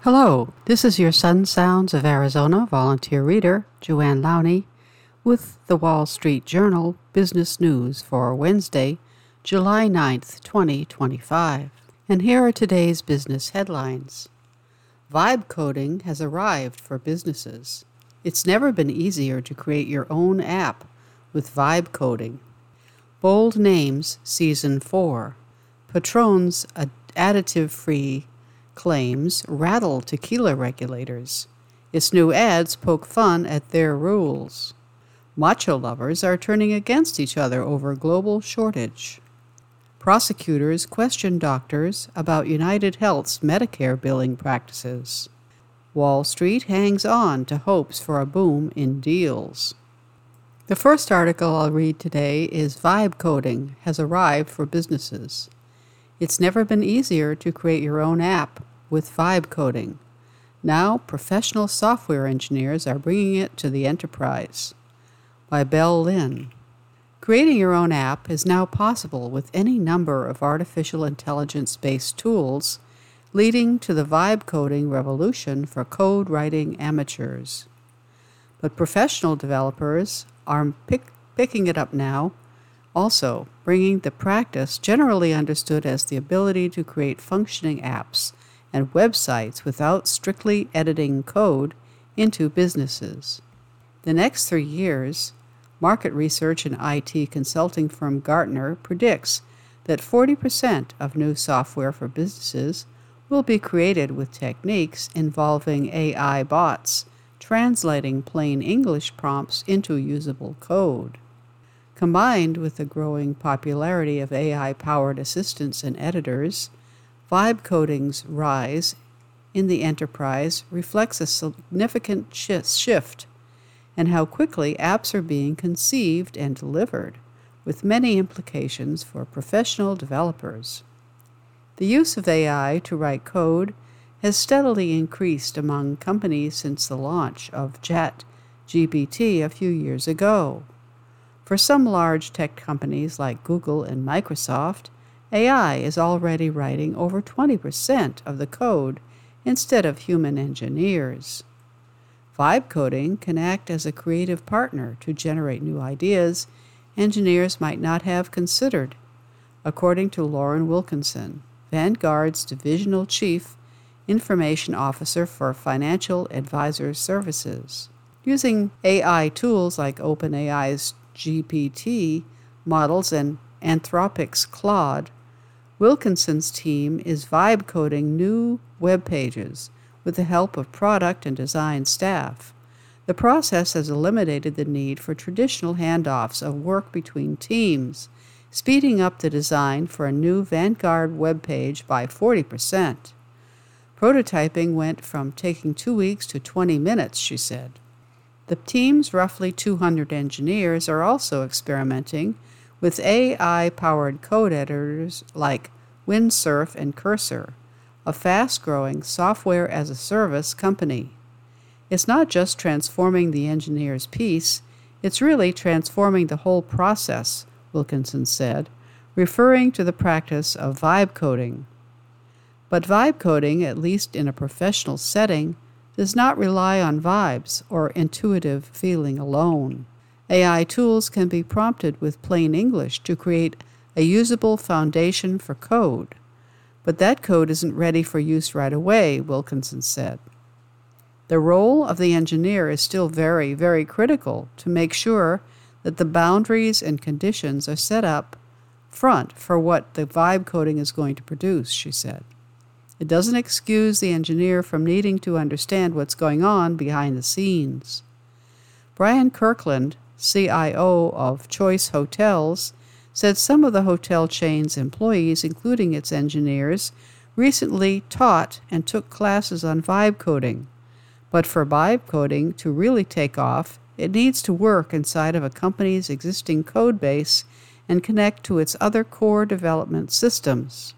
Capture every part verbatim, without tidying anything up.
Hello, this is your Sun Sounds of Arizona volunteer reader, Joanne Lowney, with the Wall Street Journal Business News for Wednesday, July ninth, twenty twenty-five. And here are today's business headlines. Vibe coding has arrived for businesses. It's never been easier to create your own app with vibe coding. Bold Names Season four. Patron's additive-free claims rattle tequila regulators. Its new ads poke fun at their rules. Macho lovers are turning against each other over global shortage. Prosecutors question doctors about United Health's Medicare billing practices. Wall Street hangs on to hopes for a boom in deals. The first article I'll read today is Vibe coding has arrived for businesses. It's never been easier to create your own app with vibe coding. Now, professional software engineers are bringing it to the enterprise. By Belle Lynn. Creating your own app is now possible with any number of artificial intelligence-based tools, leading to the vibe coding revolution for code writing amateurs. But professional developers are pick, picking it up now, also bringing the practice generally understood as the ability to create functioning apps and websites without strictly editing code into businesses. The next three years, market research and I T consulting firm Gartner predicts that forty percent of new software for businesses will be created with techniques involving A I bots, translating plain English prompts into usable code. Combined with the growing popularity of A I-powered assistants and editors, vibe coding's rise in the enterprise reflects a significant shift in how quickly apps are being conceived and delivered, with many implications for professional developers. The use of A I to write code has steadily increased among companies since the launch of ChatGPT a few years ago. For some large tech companies like Google and Microsoft, A I is already writing over twenty percent of the code instead of human engineers. Vibe coding can act as a creative partner to generate new ideas engineers might not have considered, according to Lauren Wilkinson, Vanguard's Divisional Chief Information Officer for Financial Advisor Services. Using A I tools like OpenAI's G P T models and Anthropic's Claude, Wilkinson's team is vibe coding new web pages with the help of product and design staff. The process has eliminated the need for traditional handoffs of work between teams, speeding up the design for a new Vanguard web page by forty percent. Prototyping went from taking two weeks to twenty minutes, she said. The team's roughly two hundred engineers are also experimenting with A I-powered code editors like Windsurf and Cursor, a fast-growing software-as-a-service company. It's not just transforming the engineer's piece, it's really transforming the whole process, Wilkinson said, referring to the practice of vibe coding. But vibe coding, at least in a professional setting, does not rely on vibes or intuitive feeling alone. A I tools can be prompted with plain English to create a usable foundation for code. But that code isn't ready for use right away, Wilkinson said. The role of the engineer is still very, very critical to make sure that the boundaries and conditions are set up front for what the vibe coding is going to produce, she said. It doesn't excuse the engineer from needing to understand what's going on behind the scenes. Brian Kirkland, C I O of Choice Hotels, said some of the hotel chain's employees, including its engineers, recently taught and took classes on vibe coding. But for vibe coding to really take off, it needs to work inside of a company's existing code base and connect to its other core development systems.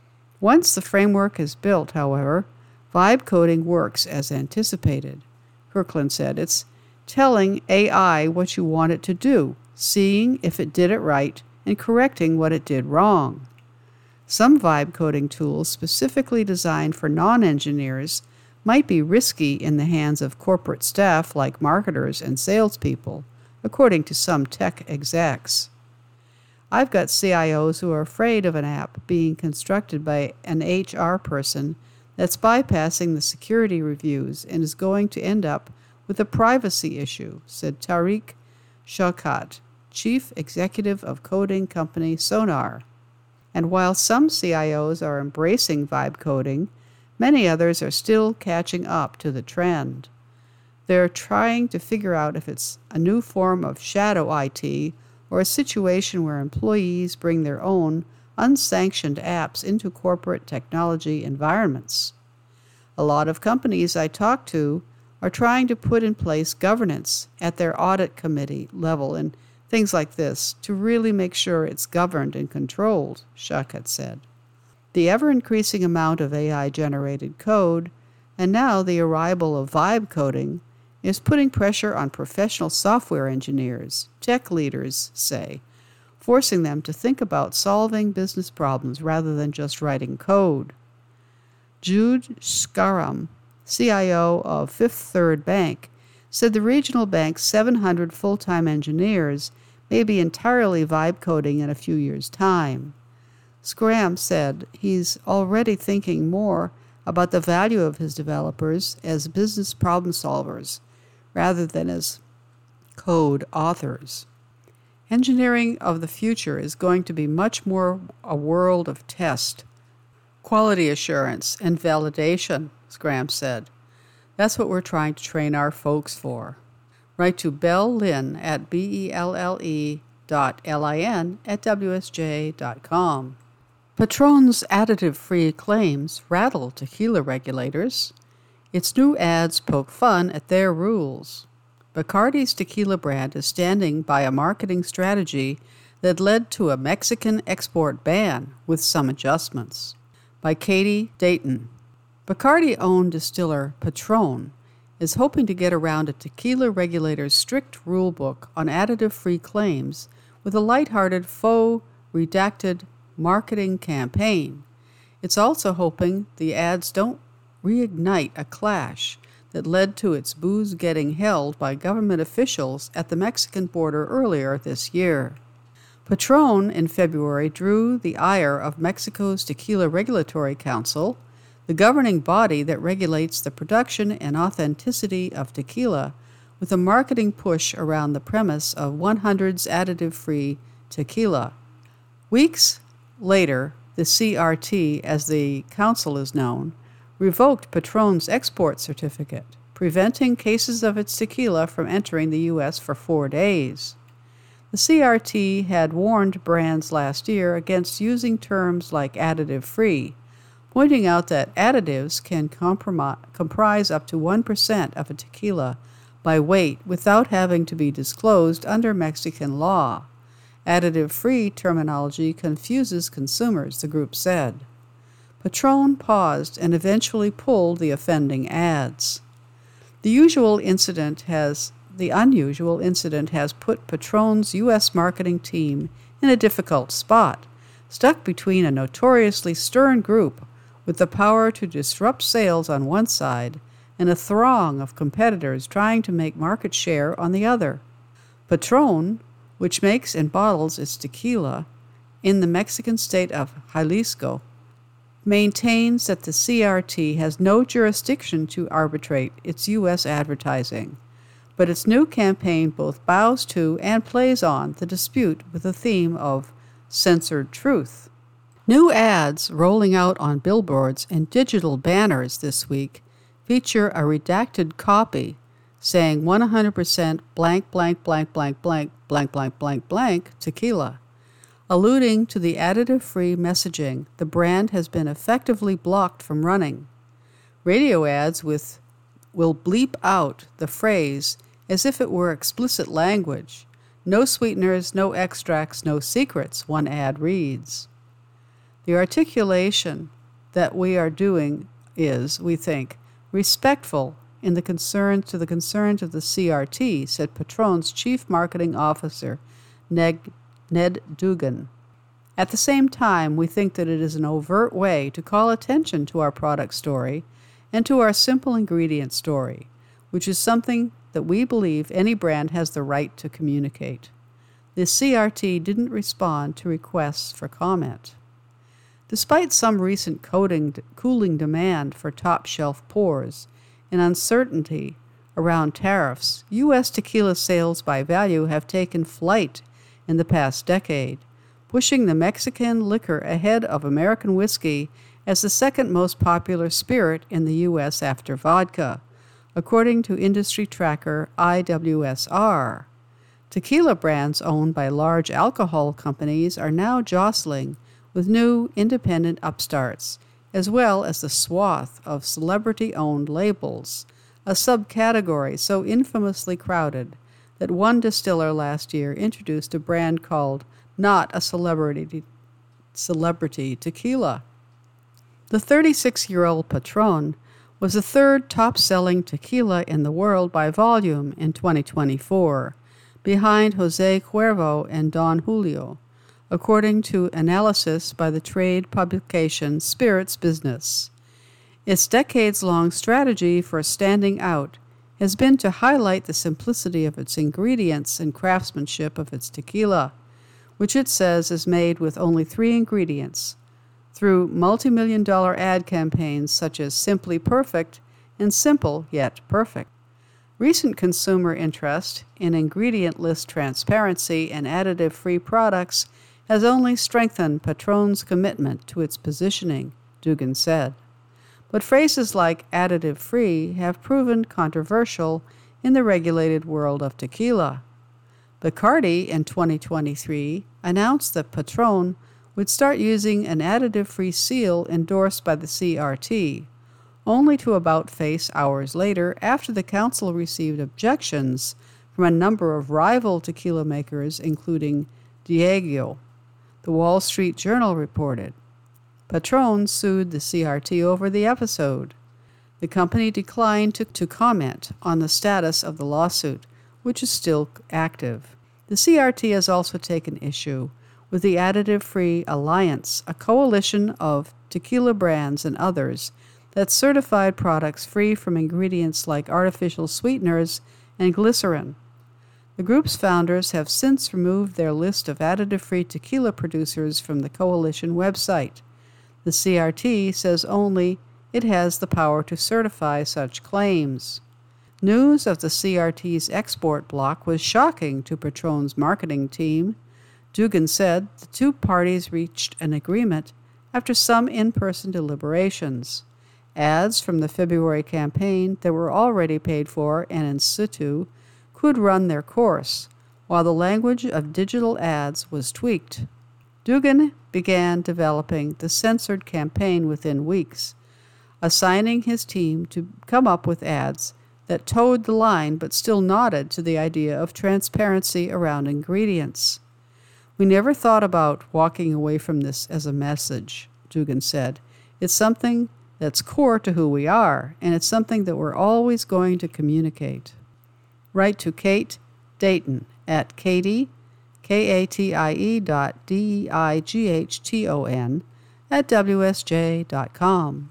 Once the framework is built, however, vibe coding works as anticipated. Kirkland said, it's telling A I what you want it to do, seeing if it did it right, and correcting what it did wrong. Some vibe coding tools specifically designed for non-engineers might be risky in the hands of corporate staff like marketers and salespeople, according to some tech execs. I've got C I Os who are afraid of an app being constructed by an H R person that's bypassing the security reviews and is going to end up with a privacy issue, said Tariq Shaukat, chief executive of coding company Sonar. And while some C I Os are embracing vibe coding, many others are still catching up to the trend. They're trying to figure out if it's a new form of shadow I T or a situation where employees bring their own unsanctioned apps into corporate technology environments. A lot of companies I talk to are trying to put in place governance at their audit committee level and things like this to really make sure it's governed and controlled, Shaukat said. The ever-increasing amount of A I-generated code, and now the arrival of vibe coding, is putting pressure on professional software engineers, tech leaders say, forcing them to think about solving business problems rather than just writing code. Jude Skaram, C I O of Fifth Third Bank, said the regional bank's seven hundred full-time engineers may be entirely vibe coding in a few years' time. Scram said he's already thinking more about the value of his developers as business problem solvers rather than as code authors. Engineering of the future is going to be much more a world of test, quality assurance, and validation, Scram said. That's what we're trying to train our folks for. Write to Bell Lynn at B E L L E dot L I N at W S J dot com. Patron's additive-free claims rattle tequila regulators. Its new ads poke fun at their rules. Bacardi's tequila brand is standing by a marketing strategy that led to a Mexican export ban with some adjustments. By Katie Dayton. Bacardi-owned distiller Patron is hoping to get around a tequila regulator's strict rulebook on additive-free claims with a lighthearted faux redacted marketing campaign. It's also hoping the ads don't reignite a clash that led to its booze getting held by government officials at the Mexican border earlier this year. Patron in February drew the ire of Mexico's Tequila Regulatory Council, the governing body that regulates the production and authenticity of tequila, with a marketing push around the premise of one hundred's additive-free tequila. Weeks later, the C R T, as the council is known, revoked Patron's export certificate, preventing cases of its tequila from entering the U S for four days. The C R T had warned brands last year against using terms like additive-free, pointing out that additives can comprom- comprise up to one percent of a tequila by weight without having to be disclosed under Mexican law. Additive-free terminology confuses consumers, the group said. Patron paused and eventually pulled the offending ads. The usual incident has the unusual incident has put Patron's U S marketing team in a difficult spot, stuck between a notoriously stern group with the power to disrupt sales on one side and a throng of competitors trying to make market share on the other. Patron, which makes and bottles its tequila in the Mexican state of Jalisco, maintains that the C R T has no jurisdiction to arbitrate its U S advertising, but its new campaign both bows to and plays on the dispute with the theme of censored truth. New ads rolling out on billboards and digital banners this week feature a redacted copy saying one hundred percent blank blank blank blank blank blank blank blank blank tequila. Alluding to the additive-free messaging, the brand has been effectively blocked from running. Radio ads with will bleep out the phrase as if it were explicit language. No sweeteners, no extracts, no secrets, one ad reads. The articulation that we are doing is, we think, respectful in the concern to the concerns of the C R T, said Patron's chief marketing officer, Ned Ned Dugan. At the same time, we think that it is an overt way to call attention to our product story and to our simple ingredient story, which is something that we believe any brand has the right to communicate. The C R T didn't respond to requests for comment. Despite some recent coding, cooling demand for top-shelf pours and uncertainty around tariffs, U S tequila sales by value have taken flight in the past decade, pushing the Mexican liquor ahead of American whiskey as the second most popular spirit in the U S after vodka, according to industry tracker I W S R. Tequila brands owned by large alcohol companies are now jostling with new independent upstarts, as well as the swath of celebrity-owned labels, a subcategory so infamously crowded that one distiller last year introduced a brand called Not a Celebrity Celebrity Tequila. The thirty-six-year-old Patron was the third top-selling tequila in the world by volume in twenty twenty-four, behind Jose Cuervo and Don Julio, according to analysis by the trade publication Spirits Business. Its decades-long strategy for standing out has been to highlight the simplicity of its ingredients and craftsmanship of its tequila, which it says is made with only three ingredients, through multi-million dollar ad campaigns such as Simply Perfect and Simple Yet Perfect. Recent consumer interest in ingredient list transparency and additive-free products has only strengthened Patron's commitment to its positioning, Dugan said. But phrases like additive-free have proven controversial in the regulated world of tequila. Bacardi in twenty twenty-three announced that Patron would start using an additive-free seal endorsed by the C R T, only to about-face hours later after the council received objections from a number of rival tequila makers, including Diageo, the Wall Street Journal reported. Patron sued the C R T over the episode. The company declined to, to comment on the status of the lawsuit, which is still active. The C R T has also taken issue with the Additive-Free Alliance, a coalition of tequila brands and others that certified products free from ingredients like artificial sweeteners and glycerin. The group's founders have since removed their list of additive-free tequila producers from the coalition website. The C R T says only it has the power to certify such claims. News of the C R T's export block was shocking to Patron's marketing team. Dugan said the two parties reached an agreement after some in-person deliberations. Ads from the February campaign that were already paid for and in situ could run their course, while the language of digital ads was tweaked. Dugan began developing the censored campaign within weeks, assigning his team to come up with ads that towed the line but still nodded to the idea of transparency around ingredients. We never thought about walking away from this as a message, Dugan said. It's something that's core to who we are, and it's something that we're always going to communicate. Write to Kate Dayton at Katie, K A T I E dot D E I G H T O N at W S J dot com.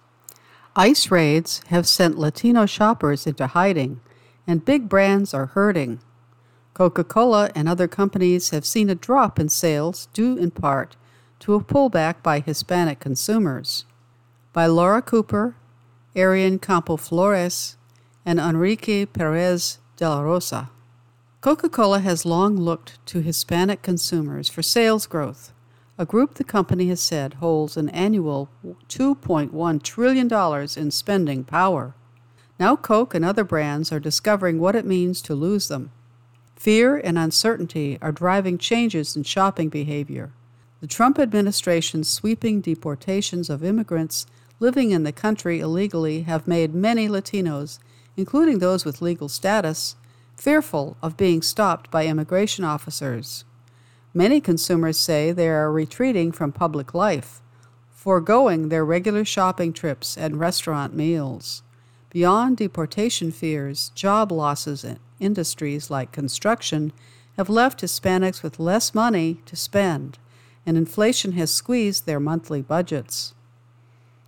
ICE raids have sent Latino shoppers into hiding, and big brands are hurting. Coca-Cola and other companies have seen a drop in sales due in part to a pullback by Hispanic consumers. By Laura Cooper, Arian Campo-Flores, and Enrique Perez de la Rosa. Coca-Cola has long looked to Hispanic consumers for sales growth, a group the company has said holds an annual two point one trillion dollars in spending power. Now Coke and other brands are discovering what it means to lose them. Fear and uncertainty are driving changes in shopping behavior. The Trump administration's sweeping deportations of immigrants living in the country illegally have made many Latinos, including those with legal status, fearful of being stopped by immigration officers. Many consumers say they are retreating from public life, foregoing their regular shopping trips and restaurant meals. Beyond deportation fears, job losses in industries like construction have left Hispanics with less money to spend, and inflation has squeezed their monthly budgets.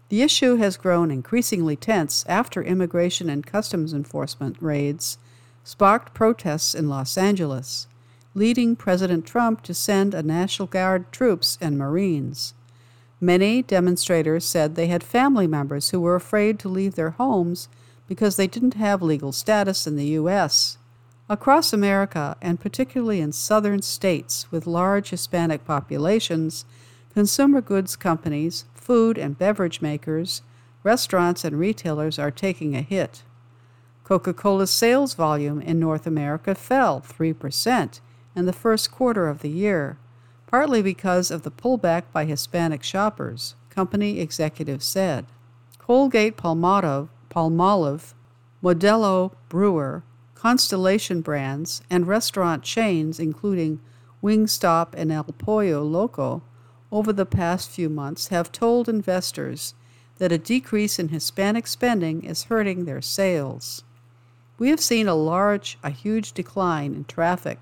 The issue has grown increasingly tense after immigration and customs enforcement raids sparked protests in Los Angeles, leading President Trump to send a National Guard troops and Marines. Many demonstrators said they had family members who were afraid to leave their homes because they didn't have legal status in the U S Across America, and particularly in southern states with large Hispanic populations, consumer goods companies, food and beverage makers, restaurants and retailers are taking a hit. Coca-Cola's sales volume in North America fell three percent in the first quarter of the year, partly because of the pullback by Hispanic shoppers, company executives said. Colgate-Palmolive, Palmolive, Modelo Brewer, Constellation Brands, and restaurant chains including Wingstop and El Pollo Loco over the past few months have told investors that a decrease in Hispanic spending is hurting their sales. We have seen a large, a huge decline in traffic,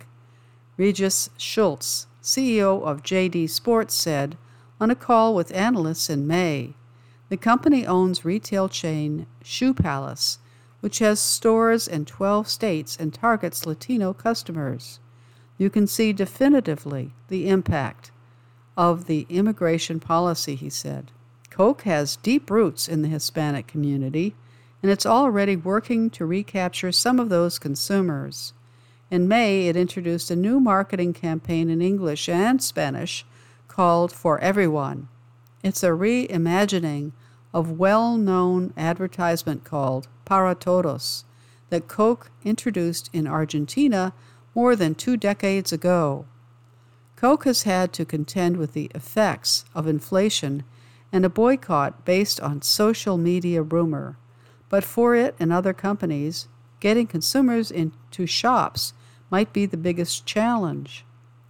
Regis Schultz, C E O of J D Sports, said on a call with analysts in May. The company owns retail chain Shoe Palace, which has stores in twelve states and targets Latino customers. You can see definitively the impact of the immigration policy, he said. Coke has deep roots in the Hispanic community, and it's already working to recapture some of those consumers. In May, it introduced a new marketing campaign in English and Spanish called For Everyone. It's a reimagining of well-known advertisement called Para Todos that Coke introduced in Argentina more than two decades ago. Coke has had to contend with the effects of inflation and a boycott based on social media rumor, but for it and other companies, getting consumers into shops might be the biggest challenge.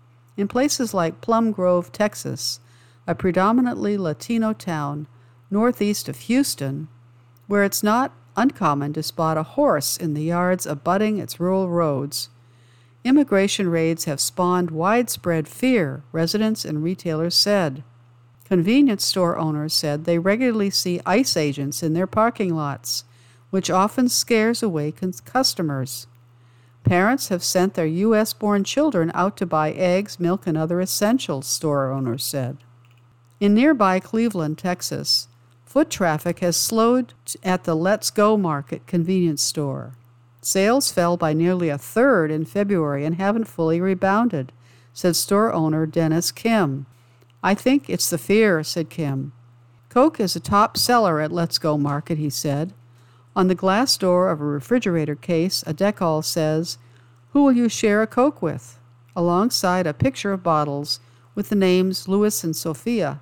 In places like Plum Grove, Texas, a predominantly Latino town northeast of Houston, where it's not uncommon to spot a horse in the yards abutting its rural roads, immigration raids have spawned widespread fear, residents and retailers said. Convenience store owners said they regularly see ICE agents in their parking lots, which often scares away customers. Parents have sent their U S-born children out to buy eggs, milk, and other essentials, store owners said. In nearby Cleveland, Texas, foot traffic has slowed at the Let's Go Market convenience store. Sales fell by nearly a third in February and haven't fully rebounded, said store owner Dennis Kim. I think it's the fear, said Kim. Coke is a top seller at Let's Go Market, he said. On the glass door of a refrigerator case, a decal says, "Who will you share a Coke with?" alongside a picture of bottles with the names Louis and Sophia.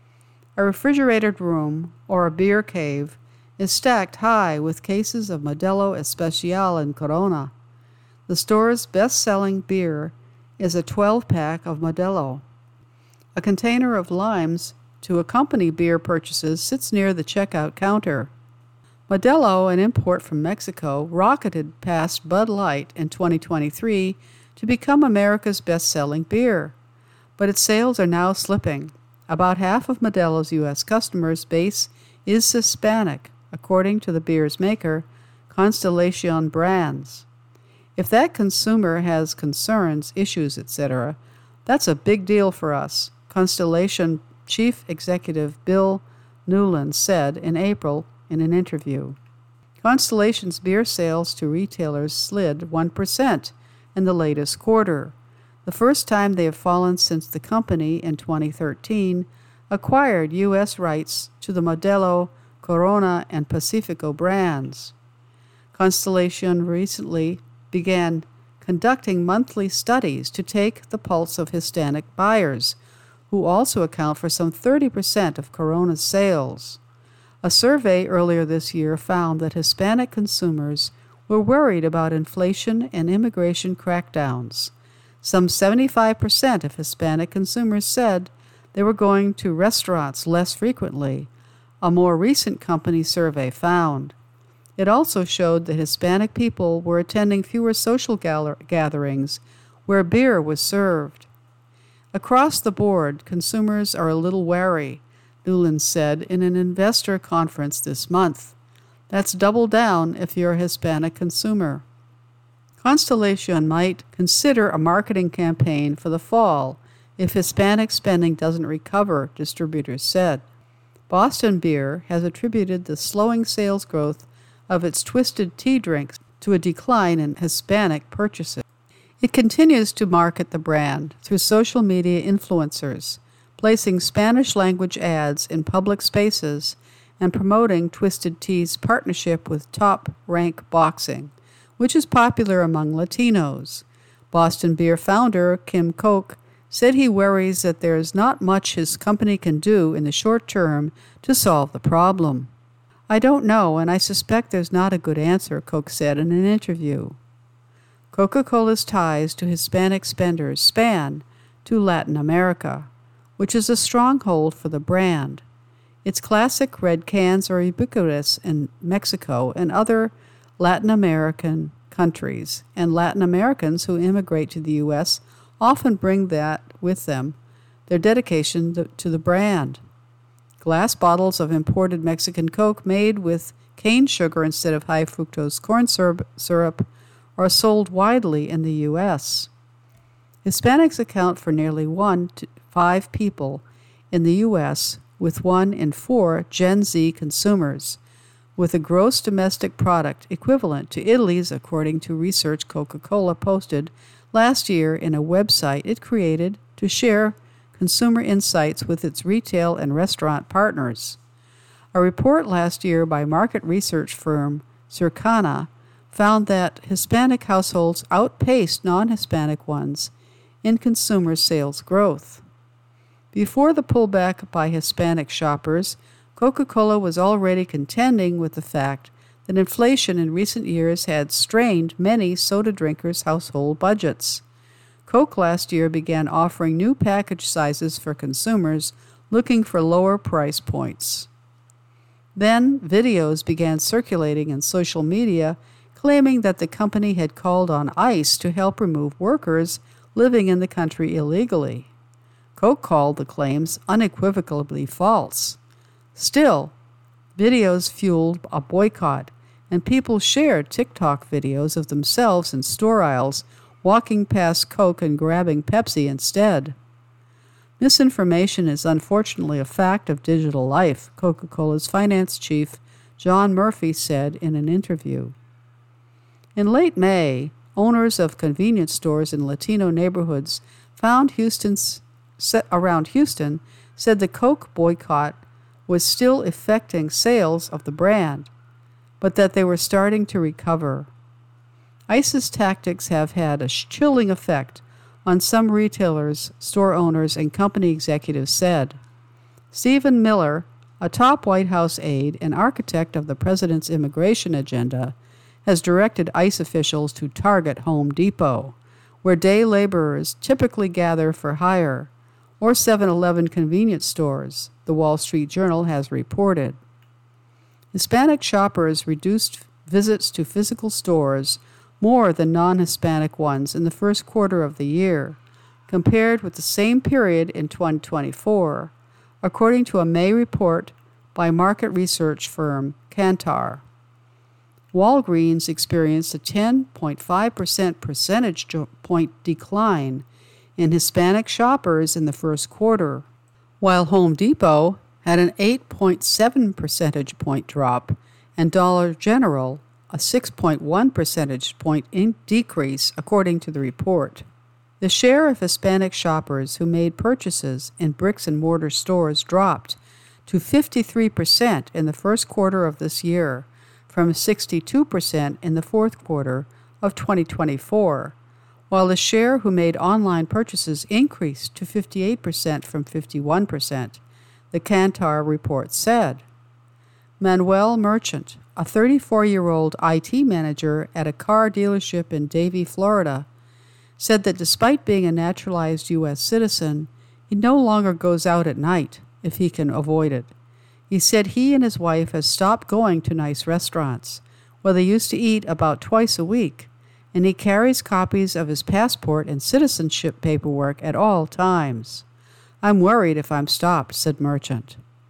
A refrigerated room, or a beer cave, is stacked high with cases of Modelo Especial and Corona. The store's best-selling beer is a twelve-pack of Modelo. A container of limes to accompany beer purchases sits near the checkout counter. Modelo, an import from Mexico, rocketed past Bud Light in twenty twenty-three to become America's best-selling beer. But its sales are now slipping. About half of Modelo's U S customers base is Hispanic, according to the beer's maker, Constellation Brands. If that consumer has concerns, issues, et cetera, that's a big deal for us, Constellation Chief Executive Bill Newland said in April in an interview. Constellation's beer sales to retailers slid one percent in the latest quarter, the first time they have fallen since the company in twenty thirteen acquired U S rights to the Modelo, Corona, and Pacifico brands. Constellation recently began conducting monthly studies to take the pulse of Hispanic buyers, who also account for some thirty percent of Corona's sales. A survey earlier this year found that Hispanic consumers were worried about inflation and immigration crackdowns. Some seventy-five percent of Hispanic consumers said they were going to restaurants less frequently, a more recent company survey found. It also showed that Hispanic people were attending fewer social gather- gatherings where beer was served. Across the board, consumers are a little wary Newland said in an investor conference this month. That's double down if you're a Hispanic consumer. Constellation might consider a marketing campaign for the fall if Hispanic spending doesn't recover, distributors said. Boston Beer has attributed the slowing sales growth of its twisted tea drinks to a decline in Hispanic purchases. It continues to market the brand through social media influencers, placing Spanish-language ads in public spaces and promoting Twisted Tea's partnership with Top Rank Boxing, which is popular among Latinos. Boston Beer founder Kim Koch said he worries that there is not much his company can do in the short term to solve the problem. I don't know, and I suspect there's not a good answer, Koch said in an interview. Coca-Cola's ties to Hispanic spenders span to Latin America, which is a stronghold for the brand. Its classic red cans are ubiquitous in Mexico and other Latin American countries, and Latin Americans who immigrate to the U S often bring that with them, their dedication to the brand. Glass bottles of imported Mexican Coke made with cane sugar instead of high fructose corn syrup are sold widely in the U S. Hispanics account for nearly one to five people in the U S, with one in four Gen Z consumers, with a gross domestic product equivalent to Italy's, according to research Coca-Cola posted last year in a website it created to share consumer insights with its retail and restaurant partners. A report last year by market research firm Circana found that Hispanic households outpaced non-Hispanic ones in consumer sales growth. Before the pullback by Hispanic shoppers, Coca-Cola was already contending with the fact that inflation in recent years had strained many soda drinkers' household budgets. Coke last year began offering new package sizes for consumers looking for lower price points. Then, videos began circulating in social media claiming that the company had called on ICE to help remove workers living in the country illegally. Coke called the claims unequivocally false. Still, videos fueled a boycott, and people shared TikTok videos of themselves in store aisles walking past Coke and grabbing Pepsi instead. Misinformation is unfortunately a fact of digital life, Coca-Cola's finance chief John Murphy said in an interview. In late May, owners of convenience stores in Latino neighborhoods found Houston's, around Houston said the Coke boycott was still affecting sales of the brand, but that they were starting to recover. ICE's tactics have had a chilling effect on some retailers, store owners, and company executives said. Stephen Miller, a top White House aide and architect of the president's immigration agenda, has directed ICE officials to target Home Depot, where day laborers typically gather for hire, or seven eleven convenience stores, the Wall Street Journal has reported. Hispanic shoppers reduced visits to physical stores more than non-Hispanic ones in the first quarter of the year, compared with the same period in twenty twenty-four, according to a May report by market research firm Kantar. Walgreens experienced a ten point five percent percentage point decline in Hispanic shoppers in the first quarter, while Home Depot had an eight point seven percentage point drop and Dollar General a six point one percentage point in decrease, according to the report. The share of Hispanic shoppers who made purchases in bricks-and-mortar stores dropped to fifty-three percent in the first quarter of this year, from sixty-two percent in the fourth quarter of twenty twenty-four, while the share who made online purchases increased to fifty-eight percent from fifty-one percent, the Kantar report said. Manuel Merchant, a thirty-four-year-old I T manager at a car dealership in Davie, Florida, said that despite being a naturalized U S citizen, he no longer goes out at night if he can avoid it. He said he and his wife have stopped going to nice restaurants, where they used to eat about twice a week, and he carries copies of his passport and citizenship paperwork at all times. I'm worried if I'm stopped, said Merchant.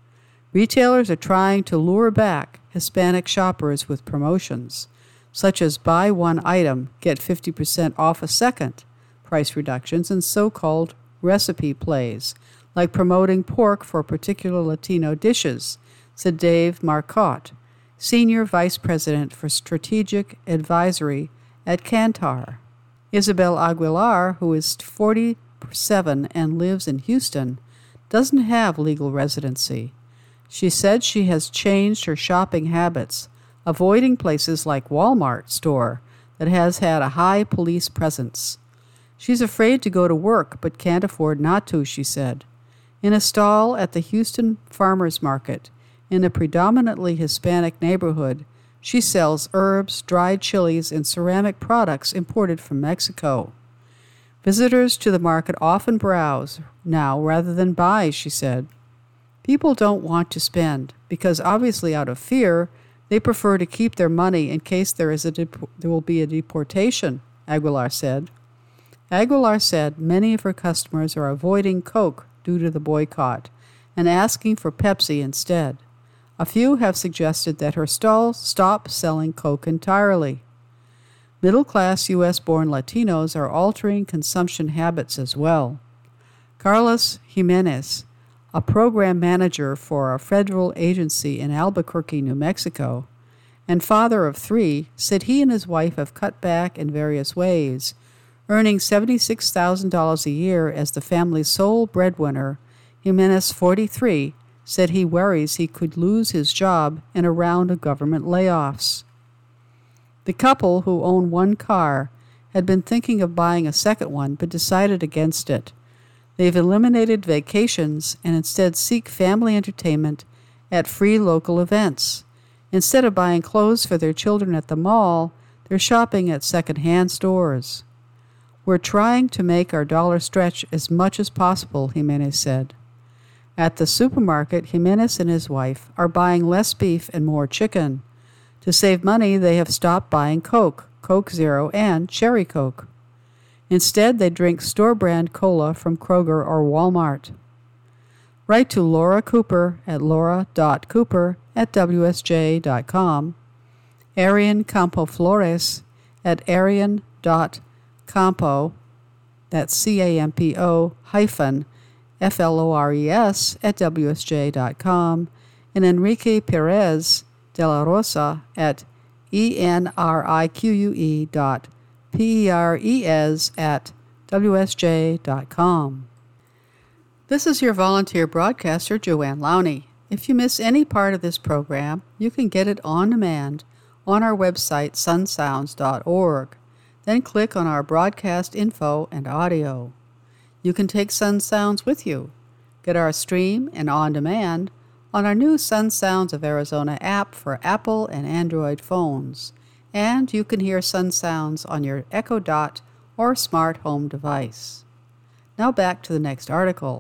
Retailers are trying to lure back Hispanic shoppers with promotions, such as buy one item, get fifty percent off a second, price reductions, and so-called recipe plays, like promoting pork for particular Latino dishes, said Dave Marcotte, Senior Vice President for Strategic Advisory at Kantar. Isabel Aguilar, who is forty-seven and lives in Houston, doesn't have legal residency. She said she has changed her shopping habits, avoiding places like Walmart store that has had a high police presence. She's afraid to go to work but can't afford not to, she said. In a stall at the Houston Farmers Market, in a predominantly Hispanic neighborhood, she sells herbs, dried chilies, and ceramic products imported from Mexico. Visitors to the market often browse now rather than buy, she said. People don't want to spend because, obviously out of fear, they prefer to keep their money in case there is a dep- there will be a deportation, Aguilar said. Aguilar said many of her customers are avoiding Coke due to the boycott and asking for Pepsi instead. A few have suggested that her stall stop selling Coke entirely. Middle-class U S-born Latinos are altering consumption habits as well. Carlos Jimenez, a program manager for a federal agency in Albuquerque, New Mexico, and father of three, said he and his wife have cut back in various ways, earning seventy-six thousand dollars a year as the family's sole breadwinner. Jimenez, forty-three, said he worries he could lose his job in a round of government layoffs. The couple, who own one car, had been thinking of buying a second one but decided against it. They've eliminated vacations and instead seek family entertainment at free local events. Instead of buying clothes for their children at the mall, they're shopping at second-hand stores. We're trying to make our dollar stretch as much as possible, Jimenez said. At the supermarket, Jimenez and his wife are buying less beef and more chicken. To save money, they have stopped buying Coke, Coke Zero, and Cherry Coke. Instead, they drink store-brand cola from Kroger or Walmart. Write to Laura Cooper at laura dot cooper at w s j dot com, Arian Campo Flores at arian dot campo, that's C A M P O hyphen F L O R E S at w s j dot com, and Enrique Perez de la Rosa at E N R I Q U E dot P E R E S at w s j dot com. This is your volunteer broadcaster, Joanne Lowney. If you miss any part of this program, you can get it on demand on our website, sun sounds dot org. Then click on our broadcast info and audio. You can take Sun Sounds with you. Get our stream and on demand on our new Sun Sounds of Arizona app for Apple and Android phones. And you can hear Sun Sounds on your Echo Dot or smart home device. Now back to the next article.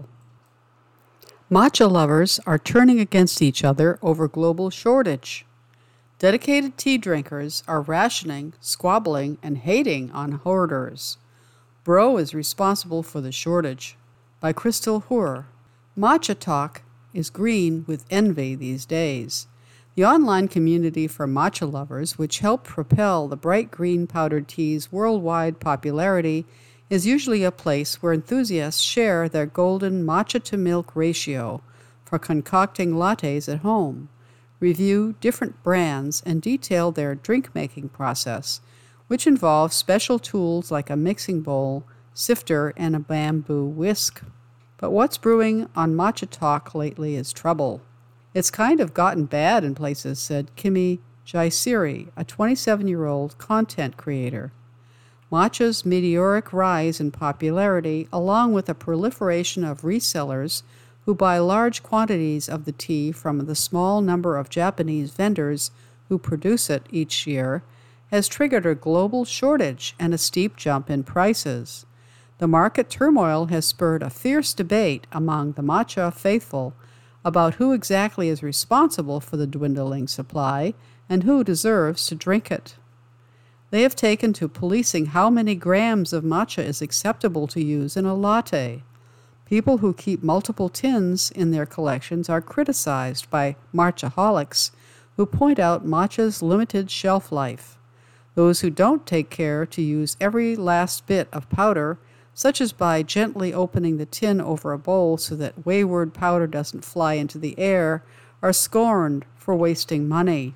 Matcha lovers are turning against each other over global shortage. Dedicated tea drinkers are rationing, squabbling, and hating on hoarders. Bro is responsible for the shortage. By Crystal Hoare. Matcha talk is green with envy these days. The online community for matcha lovers, which helped propel the bright green powdered tea's worldwide popularity, is usually a place where enthusiasts share their golden matcha-to-milk ratio for concocting lattes at home, review different brands, and detail their drink-making process, which involves special tools like a mixing bowl, sifter, and a bamboo whisk. But what's brewing on Matcha Talk lately is trouble. It's kind of gotten bad in places, said Kimi Jaisiri, a twenty-seven-year-old content creator. Matcha's meteoric rise in popularity, along with a proliferation of resellers who buy large quantities of the tea from the small number of Japanese vendors who produce it each year, has triggered a global shortage and a steep jump in prices. The market turmoil has spurred a fierce debate among the matcha faithful about who exactly is responsible for the dwindling supply and who deserves to drink it. They have taken to policing how many grams of matcha is acceptable to use in a latte. People who keep multiple tins in their collections are criticized by matchaholics who point out matcha's limited shelf life. Those who don't take care to use every last bit of powder, such as by gently opening the tin over a bowl so that wayward powder doesn't fly into the air, are scorned for wasting money.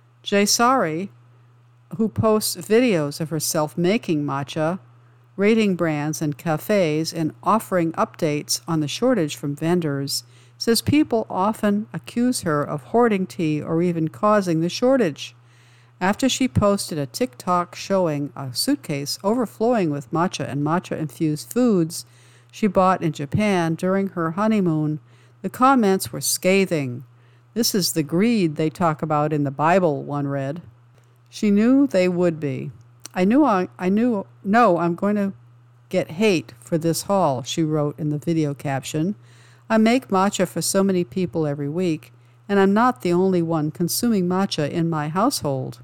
Jaysari, who posts videos of herself making matcha, rating brands and cafes, and offering updates on the shortage from vendors, says people often accuse her of hoarding tea or even causing the shortage. After she posted a TikTok showing a suitcase overflowing with matcha and matcha-infused foods she bought in Japan during her honeymoon, the comments were scathing. "This is the greed they talk about in the Bible," one read. She knew they would be. I knew I, I knew, no, I'm going to get hate for this haul, she wrote in the video caption. I make matcha for so many people every week, and I'm not the only one consuming matcha in my household.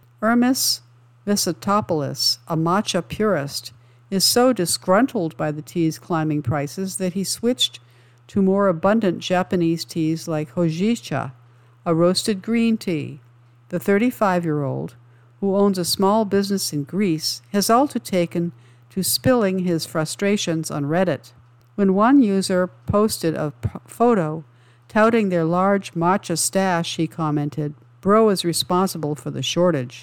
Ermis Visotopoulos, a matcha purist, is so disgruntled by the tea's climbing prices that he switched to more abundant Japanese teas like hojicha, a roasted green tea. The thirty-five-year-old, who owns a small business in Greece, has also taken to spilling his frustrations on Reddit. When one user posted a p- photo touting their large matcha stash, he commented, "Bro is responsible for the shortage."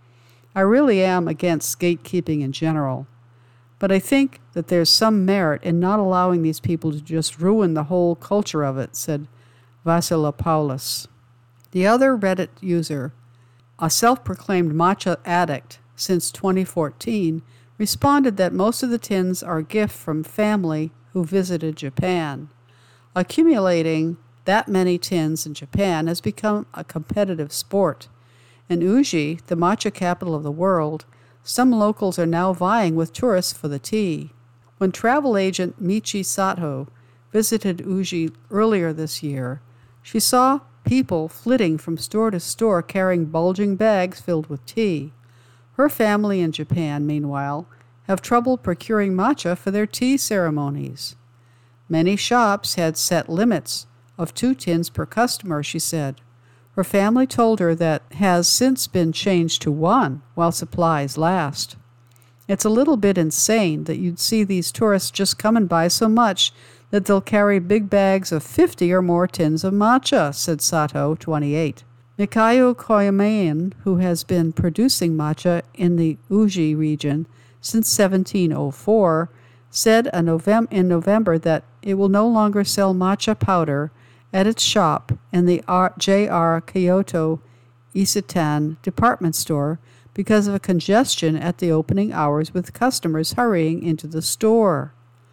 I really am against gatekeeping in general, but I think that there's some merit in not allowing these people to just ruin the whole culture of it, said Vasilopoulos. The other Reddit user, a self-proclaimed matcha addict since twenty fourteen, responded that most of the tins are a gift from family who visited Japan. Accumulating that many tins in Japan has become a competitive sport. In Uji, the matcha capital of the world, some locals are now vying with tourists for the tea. When travel agent Michi Sato visited Uji earlier this year, she saw people flitting from store to store carrying bulging bags filled with tea. Her family in Japan, meanwhile, have trouble procuring matcha for their tea ceremonies. Many shops had set limits of two tins per customer, she said. Her family told her that has since been changed to one while supplies last. It's a little bit insane that you'd see these tourists just come and buy so much that they'll carry big bags of fifty or more tins of matcha, said Sato, twenty-eight. Mikhail Koyamayan, who has been producing matcha in the Uji region since seventeen oh four, said in November that it will no longer sell matcha powder at its shop in the J R Kyoto Isetan department store because of a congestion at the opening hours with customers hurrying into the store.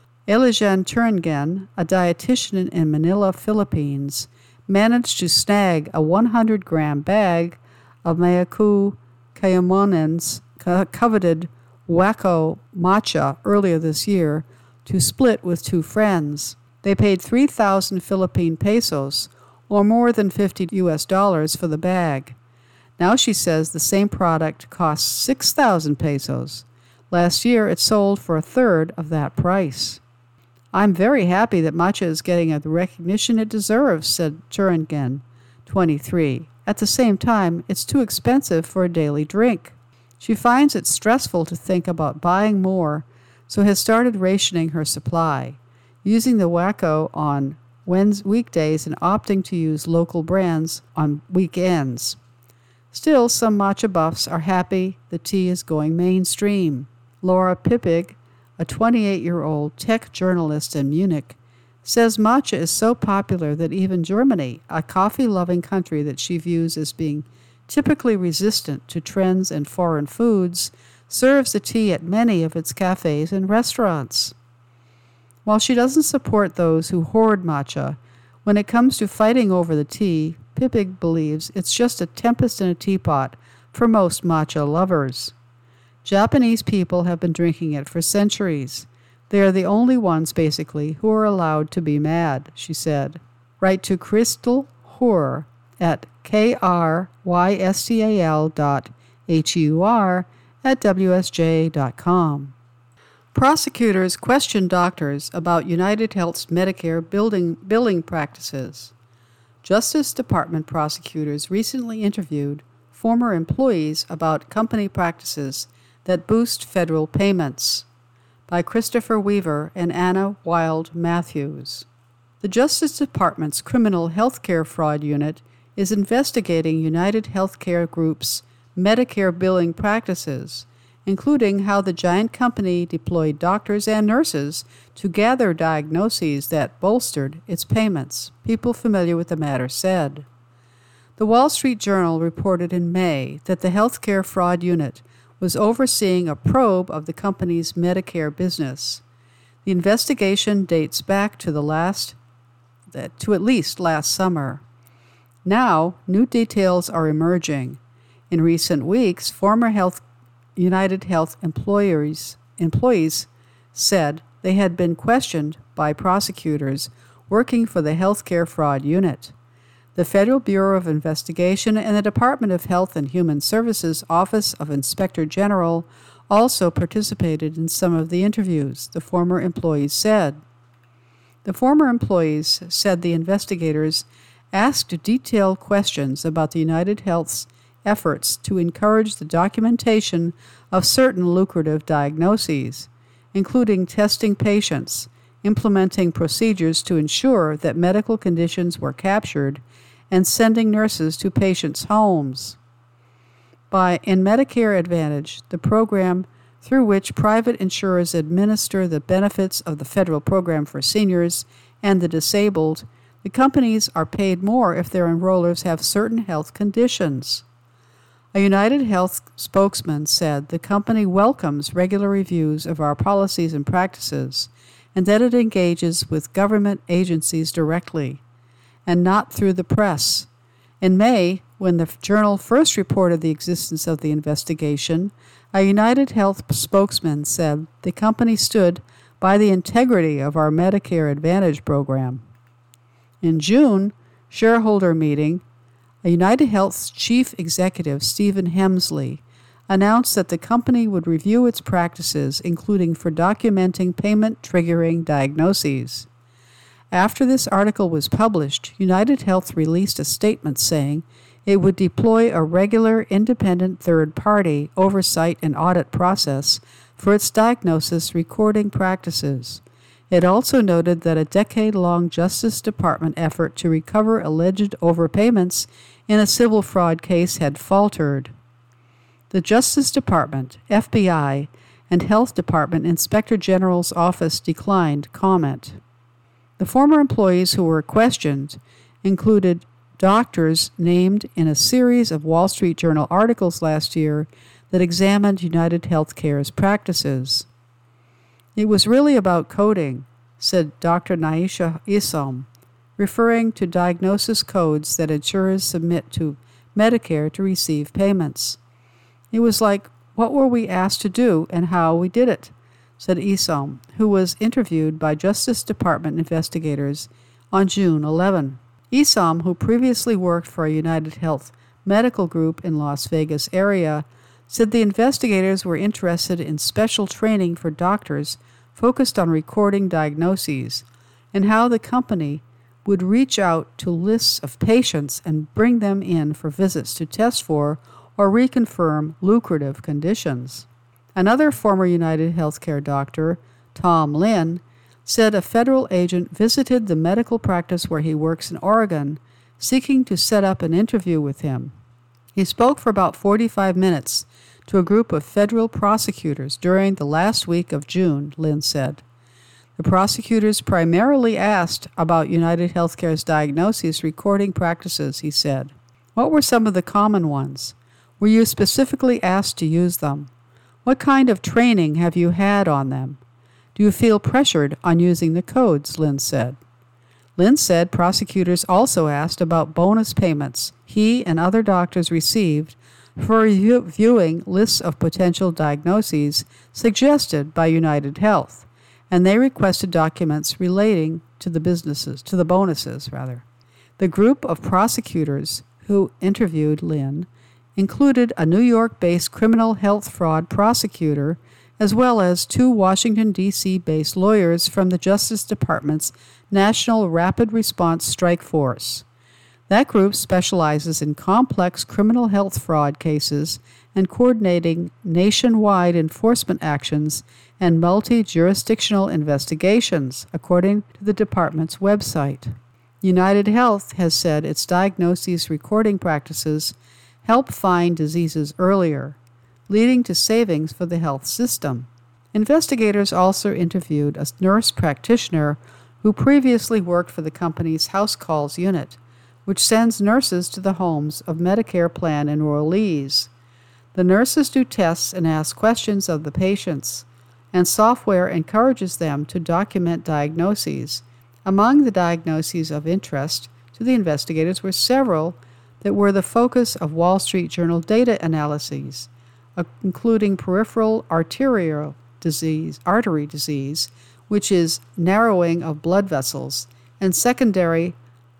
Elijan Turingen, a dietitian in Manila, Philippines, managed to snag a one hundred gram bag of Mayaku Kayamonen's coveted Wacko matcha earlier this year to split with two friends. They paid three thousand Philippine pesos, or more than fifty U S dollars, for the bag. Now she says the same product costs six thousand pesos. Last year it sold for a third of that price. I'm very happy that matcha is getting the recognition it deserves, said Turingen, twenty-three. At the same time, it's too expensive for a daily drink. She finds it stressful to think about buying more, so has started rationing her supply, using the Wacko on weekdays and opting to use local brands on weekends. Still, some matcha buffs are happy the tea is going mainstream. Laura Pippig, a twenty-eight-year-old tech journalist in Munich, says matcha is so popular that even Germany, a coffee-loving country that she views as being typically resistant to trends and foreign foods, serves the tea at many of its cafes and restaurants. While she doesn't support those who hoard matcha, when it comes to fighting over the tea, Pippig believes it's just a tempest in a teapot for most matcha lovers. Japanese people have been drinking it for centuries. They are the only ones, basically, who are allowed to be mad, she said. Write to Crystal Hur at K R Y S T A L dot H U R at W S J dot com. Prosecutors questioned doctors about United Health's Medicare building, billing practices. Justice Department prosecutors recently interviewed former employees about company practices that boost federal payments. By Christopher Weaver and Anna Wild Matthews. The Justice Department's Criminal Healthcare Fraud Unit is investigating United Healthcare Group's Medicare billing practices, including how the giant company deployed doctors and nurses to gather diagnoses that bolstered its payments, people familiar with the matter said. The Wall Street Journal reported in May that the Healthcare Fraud Unit was overseeing a probe of the company's Medicare business. The investigation dates back to the last, to at least last summer. Now, new details are emerging. In recent weeks, former Health, United Health employees, employees said they had been questioned by prosecutors working for the Healthcare Fraud Unit. The Federal Bureau of Investigation and the Department of Health and Human Services Office of Inspector General also participated in some of the interviews, the former employees said. The former employees said the investigators asked detailed questions about the United Health's efforts to encourage the documentation of certain lucrative diagnoses, including testing patients, implementing procedures to ensure that medical conditions were captured, and sending nurses to patients' homes. By in Medicare Advantage, the program through which private insurers administer the benefits of the federal program for seniors and the disabled, the companies are paid more if their enrollers have certain health conditions. A United Health spokesman said the company welcomes regular reviews of our policies and practices and that it engages with government agencies directly and not through the press. In May, when the Journal first reported the existence of the investigation, a United Health spokesman said the company stood by the integrity of our Medicare Advantage program. In June shareholder meeting, a United Health's chief executive, Stephen Hemsley, announced that the company would review its practices, including for documenting payment-triggering diagnoses. After this article was published, United Health released a statement saying it would deploy a regular independent third-party oversight and audit process for its diagnosis recording practices. It also noted that a decade-long Justice Department effort to recover alleged overpayments in a civil fraud case had faltered. The Justice Department, F B I, and Health Department Inspector General's office declined comment. The former employees who were questioned included doctors named in a series of Wall Street Journal articles last year that examined United Healthcare's practices. It was really about coding, said Doctor Naisha Isom, referring to diagnosis codes that insurers submit to Medicare to receive payments. It was like, what were we asked to do and how we did it, said Isom, who was interviewed by Justice Department investigators on June eleventh. Isom, who previously worked for a United Health medical group in Las Vegas area, said the investigators were interested in special training for doctors focused on recording diagnoses and how the company would reach out to lists of patients and bring them in for visits to test for or reconfirm lucrative conditions. Another former United Healthcare doctor, Tom Lin, said a federal agent visited the medical practice where he works in Oregon, seeking to set up an interview with him. He spoke for about forty-five minutes to a group of federal prosecutors during the last week of June, Lin said. The prosecutors primarily asked about United Healthcare's diagnosis recording practices, he said. What were some of the common ones? Were you specifically asked to use them? What kind of training have you had on them? Do you feel pressured on using the codes, Lin said. Lin said prosecutors also asked about bonus payments he and other doctors received for reviewing lists of potential diagnoses suggested by United Health, and they requested documents relating to the businesses, to the bonuses, rather. The group of prosecutors who interviewed Lin included a New York-based criminal health fraud prosecutor as well as two Washington, D C-based lawyers from the Justice Department's National Rapid Response Strike Force. That group specializes in complex criminal health fraud cases and coordinating nationwide enforcement actions and multi-jurisdictional investigations, according to the department's website. United Health has said its diagnoses recording practices help find diseases earlier, leading to savings for the health system. Investigators also interviewed a nurse practitioner who previously worked for the company's House Calls unit, which sends nurses to the homes of Medicare plan enrollees. The nurses do tests and ask questions of the patients, and software encourages them to document diagnoses. Among the diagnoses of interest to the investigators were several that were the focus of Wall Street Journal data analyses, uh, including peripheral arterial disease, artery disease, which is narrowing of blood vessels, and secondary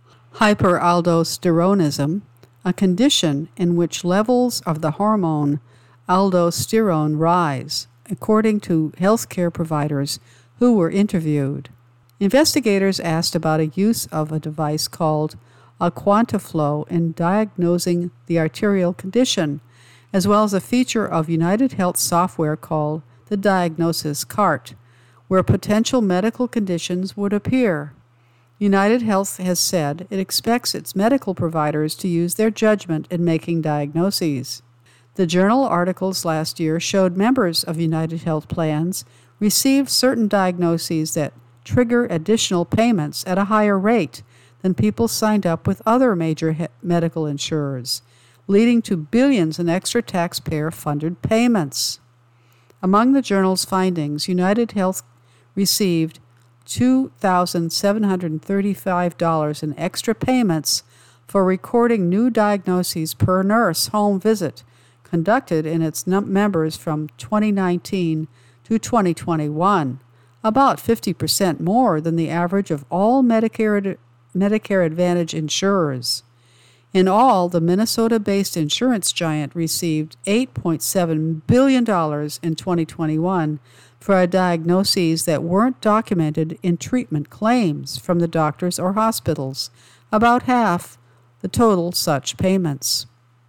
hyperaldosteronism, a condition in which levels of the hormone aldosterone rise, according to healthcare providers who were interviewed. Investigators asked about a use of a device called a QuantaFlo in diagnosing the arterial condition, as well as a feature of United Health software called the Diagnosis Cart, where potential medical conditions would appear. United Health has said it expects its medical providers to use their judgment in making diagnoses. The journal articles last year showed members of United Health plans received certain diagnoses that trigger additional payments at a higher rate than people signed up with other major he- medical insurers, leading to billions in extra taxpayer-funded payments. Among the journal's findings, United Health received two thousand seven hundred thirty-five dollars in extra payments for recording new diagnoses per nurse home visit conducted in its num- members from twenty nineteen to twenty twenty-one, about fifty percent more than the average of all Medicare, Medicare Advantage insurers. In all, the Minnesota-based insurance giant received eight point seven billion dollars in twenty twenty-one for diagnoses that weren't documented in treatment claims from the doctors or hospitals, about half the total such payments.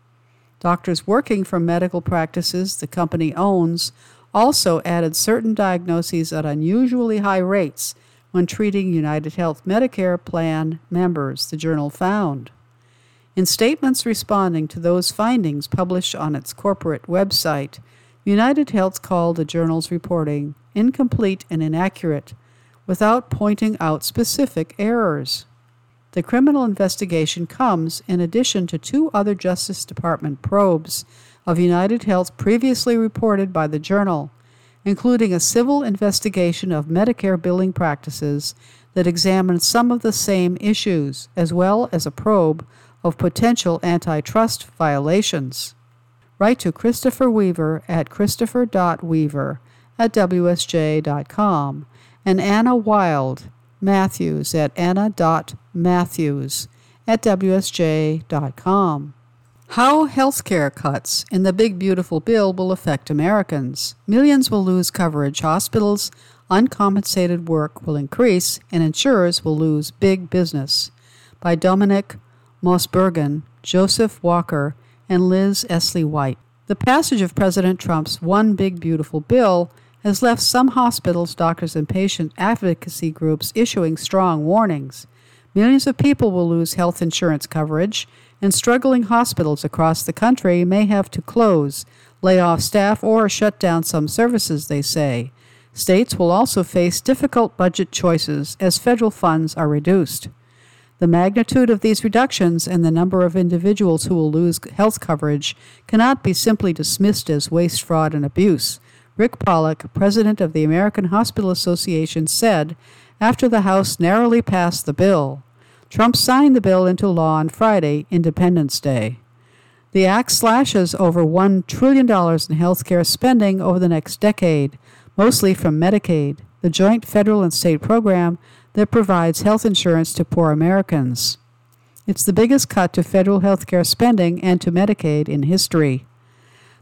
Doctors working for medical practices the company owns also added certain diagnoses at unusually high rates when treating United Health Medicare plan members, the journal found. In statements responding to those findings published on its corporate website, United Health called the journal's reporting incomplete and inaccurate, without pointing out specific errors. The criminal investigation comes in addition to two other Justice Department probes of United Health previously reported by the journal, including a civil investigation of Medicare billing practices that examined some of the same issues, as well as a probe of potential antitrust violations. Write to Christopher Weaver at christopher dot weaver at w s j dot com and Anna Wild Matthews at anna dot matthews at w s j dot com. How healthcare cuts in the Big Beautiful Bill will affect Americans. Millions will lose coverage. Hospitals' uncompensated work will increase, and insurers will lose big business. By Dominic Mosbergen, Joseph Walker, and Liz Esley White. The passage of President Trump's One Big Beautiful Bill has left some hospitals, doctors, and patient advocacy groups issuing strong warnings. Millions of people will lose health insurance coverage, and struggling hospitals across the country may have to close, lay off staff, or shut down some services, they say. States will also face difficult budget choices as federal funds are reduced. The magnitude of these reductions and the number of individuals who will lose health coverage cannot be simply dismissed as waste, fraud, and abuse. Rick Pollack, president of the American Hospital Association, said after the House narrowly passed the bill. Trump signed the bill into law on Friday, Independence Day. The act slashes over one trillion dollars in health care spending over the next decade, mostly from Medicaid, the joint federal and state program that provides health insurance to poor Americans. It's the biggest cut to federal health care spending and to Medicaid in history.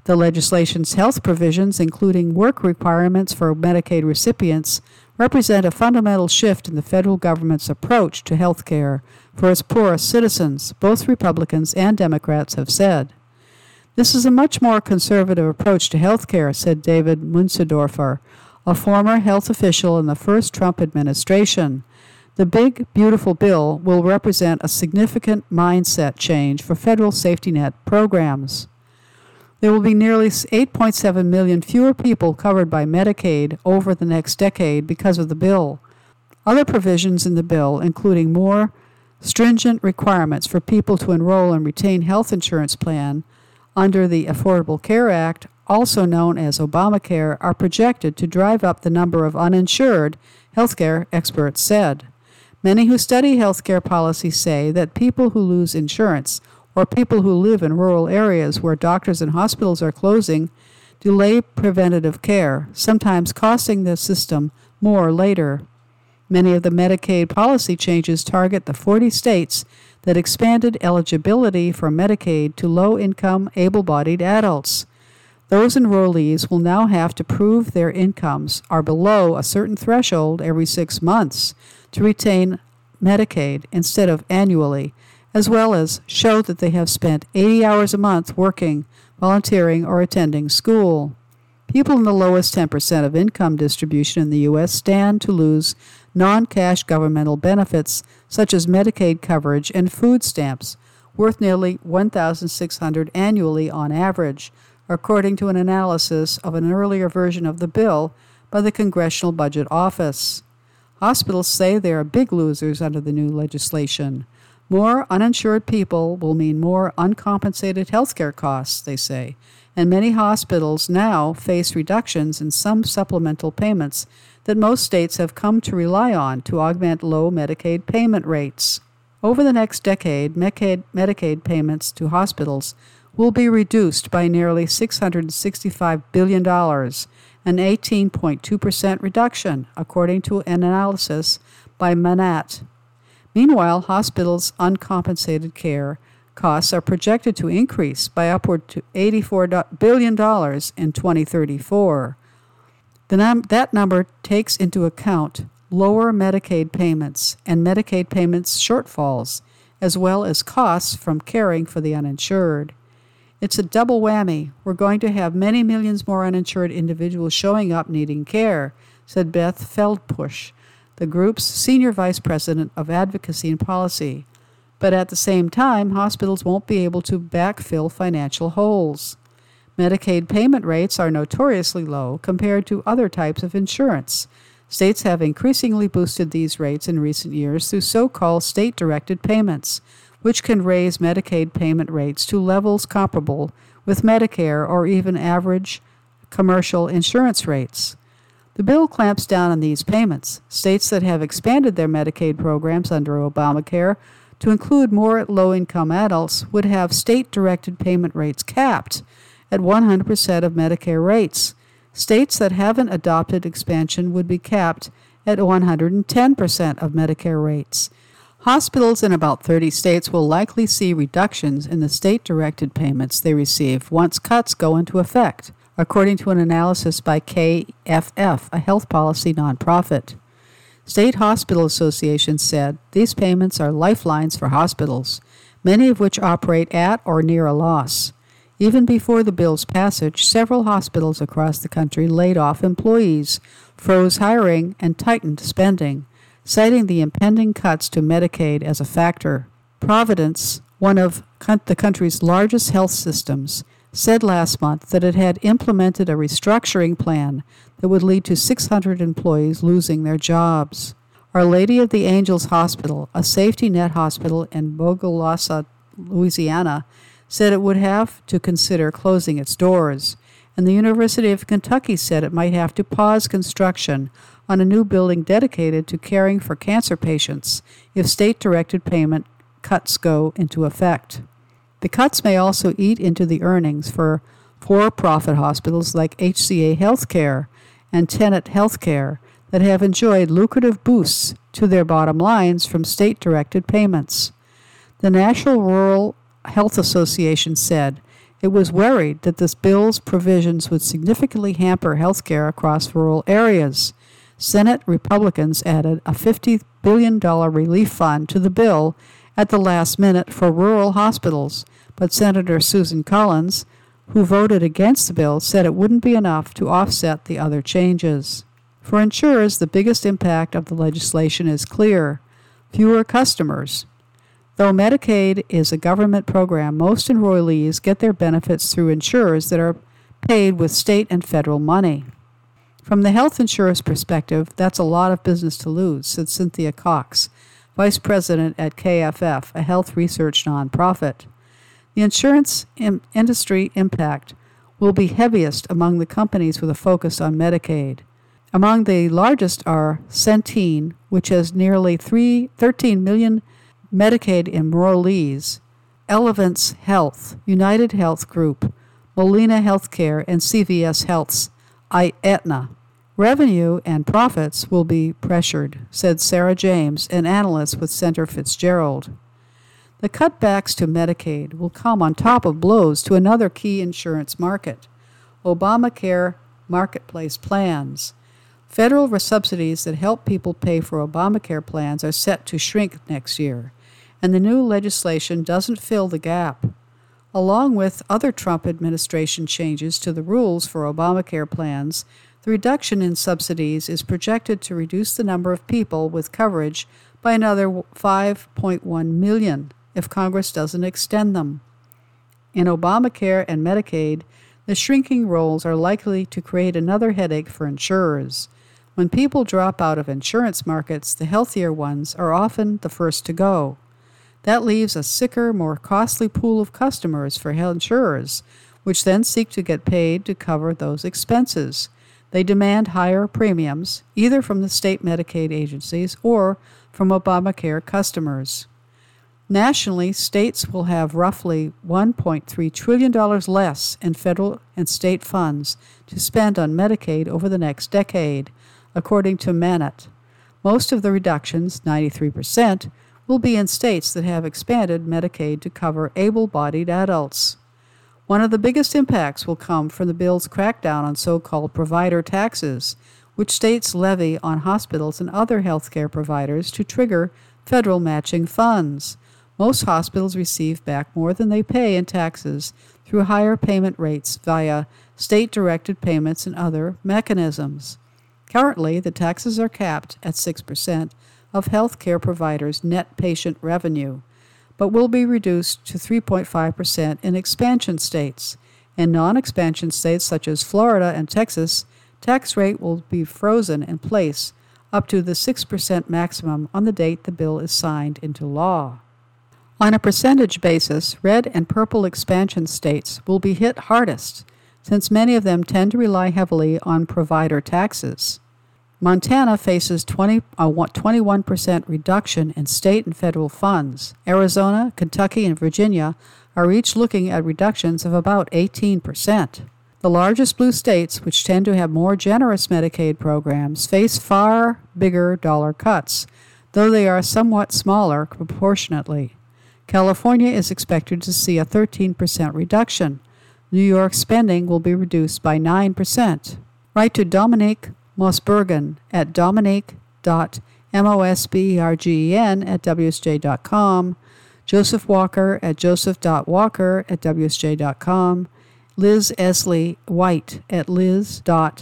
The legislation's health provisions, including work requirements for Medicaid recipients, represent a fundamental shift in the federal government's approach to health care for its poorest citizens, both Republicans and Democrats have said. This is a much more conservative approach to health care, said David Munsendorfer, a former health official in the first Trump administration. The big, beautiful bill will represent a significant mindset change for federal safety net programs. There will be nearly eight point seven million fewer people covered by Medicaid over the next decade because of the bill. Other provisions in the bill, including more stringent requirements for people to enroll and retain health insurance plan under the Affordable Care Act, also known as Obamacare, are projected to drive up the number of uninsured, healthcare experts said. Many who study healthcare policy say that people who lose insurance or people who live in rural areas where doctors and hospitals are closing delay preventative care, sometimes costing the system more later. Many of the Medicaid policy changes target the forty states that expanded eligibility for Medicaid to low-income, able-bodied adults. Those enrollees will now have to prove their incomes are below a certain threshold every six months to retain Medicaid instead of annually, as well as show that they have spent eighty hours a month working, volunteering, or attending school. People in the lowest ten percent of income distribution in the U S stand to lose non-cash governmental benefits such as Medicaid coverage and food stamps, worth nearly one thousand six hundred dollars annually on average, according to an analysis of an earlier version of the bill by the Congressional Budget Office. Hospitals say they are big losers under the new legislation. More uninsured people will mean more uncompensated health care costs, they say, and many hospitals now face reductions in some supplemental payments that most states have come to rely on to augment low Medicaid payment rates. Over the next decade, Medicaid, Medicaid payments to hospitals will be reduced by nearly six hundred sixty-five billion dollars, an eighteen point two percent reduction, according to an analysis by Manatt. Meanwhile, hospitals' uncompensated care costs are projected to increase by upward to eighty-four billion dollars in twenty thirty-four. The num- that number takes into account lower Medicaid payments and Medicaid payments shortfalls, as well as costs from caring for the uninsured. It's a double whammy. We're going to have many millions more uninsured individuals showing up needing care, said Beth Feldpush, the group's senior vice president of advocacy and policy. But at the same time, hospitals won't be able to backfill financial holes. Medicaid payment rates are notoriously low compared to other types of insurance. States have increasingly boosted these rates in recent years through so-called state-directed payments, which can raise Medicaid payment rates to levels comparable with Medicare or even average commercial insurance rates. The bill clamps down on these payments. States that have expanded their Medicaid programs under Obamacare to include more low-income adults would have state-directed payment rates capped at one hundred percent of Medicare rates. States that haven't adopted expansion would be capped at one hundred ten percent of Medicare rates. Hospitals in about thirty states will likely see reductions in the state-directed payments they receive once cuts go into effect, according to an analysis by K F F, a health policy nonprofit. State hospital associations said these payments are lifelines for hospitals, many of which operate at or near a loss. Even before the bill's passage, several hospitals across the country laid off employees, froze hiring, and tightened spending, citing the impending cuts to Medicaid as a factor. Providence, one of the country's largest health systems, said last month that it had implemented a restructuring plan that would lead to six hundred employees losing their jobs. Our Lady of the Angels Hospital, a safety net hospital in Bogalusa, Louisiana, said it would have to consider closing its doors, and the University of Kentucky said it might have to pause construction on a new building dedicated to caring for cancer patients if state-directed payment cuts go into effect. The cuts may also eat into the earnings for for-profit hospitals like H C A Healthcare and Tenet Healthcare that have enjoyed lucrative boosts to their bottom lines from state-directed payments. The National Rural Health Association said It was worried that this bill's provisions would significantly hamper health care across rural areas. Senate Republicans added a fifty billion dollars relief fund to the bill at the last minute for rural hospitals, but Senator Susan Collins, who voted against the bill, said it wouldn't be enough to offset the other changes. For insurers, the biggest impact of the legislation is clear: fewer customers. Though Medicaid is a government program, most enrollees get their benefits through insurers that are paid with state and federal money. From the health insurer's perspective, that's a lot of business to lose, said Cynthia Cox, vice president at K F F, a health research nonprofit. The insurance im- industry impact will be heaviest among the companies with a focus on Medicaid. Among the largest are Centene, which has nearly three, thirteen million Medicaid enrollees, Elevance Health, United Health Group, Molina Healthcare, and C V S Health's Aetna. Revenue and profits will be pressured, said Sarah James, an analyst with Center Fitzgerald. The cutbacks to Medicaid will come on top of blows to another key insurance market, Obamacare marketplace plans. Federal subsidies that help people pay for Obamacare plans are set to shrink next year, and the new legislation doesn't fill the gap. Along with other Trump administration changes to the rules for Obamacare plans, the reduction in subsidies is projected to reduce the number of people with coverage by another five point one million if Congress doesn't extend them. In Obamacare and Medicaid, the shrinking rolls are likely to create another headache for insurers. When people drop out of insurance markets, the healthier ones are often the first to go. That leaves a sicker, more costly pool of customers for health insurers, which then seek to get paid to cover those expenses. They demand higher premiums, either from the state Medicaid agencies or from Obamacare customers. Nationally, states will have roughly one point three trillion dollars less in federal and state funds to spend on Medicaid over the next decade, according to Mannett. Most of the reductions, ninety-three percent, will be in states that have expanded Medicaid to cover able-bodied adults. One of the biggest impacts will come from the bill's crackdown on so-called provider taxes, which states levy on hospitals and other healthcare providers to trigger federal matching funds. Most hospitals receive back more than they pay in taxes through higher payment rates via state-directed payments and other mechanisms. Currently, the taxes are capped at six percent of healthcare providers' net patient revenue, but will be reduced to three point five percent in expansion states. In non-expansion states such as Florida and Texas, tax rate will be frozen in place up to the six percent maximum on the date the bill is signed into law. On a percentage basis, red and purple expansion states will be hit hardest, since many of them tend to rely heavily on provider taxes. Montana faces twenty, a twenty-one percent reduction in state and federal funds. Arizona, Kentucky, and Virginia are each looking at reductions of about eighteen percent. The largest blue states, which tend to have more generous Medicaid programs, face far bigger dollar cuts, though they are somewhat smaller proportionately. California is expected to see a thirteen percent reduction. New York's spending will be reduced by nine percent. Write to Dominique Mosbergen at dominique dot mosbergen at w s j dot com, Joseph Walker at joseph dot walker at w s j dot com, Liz Esley White at liz dot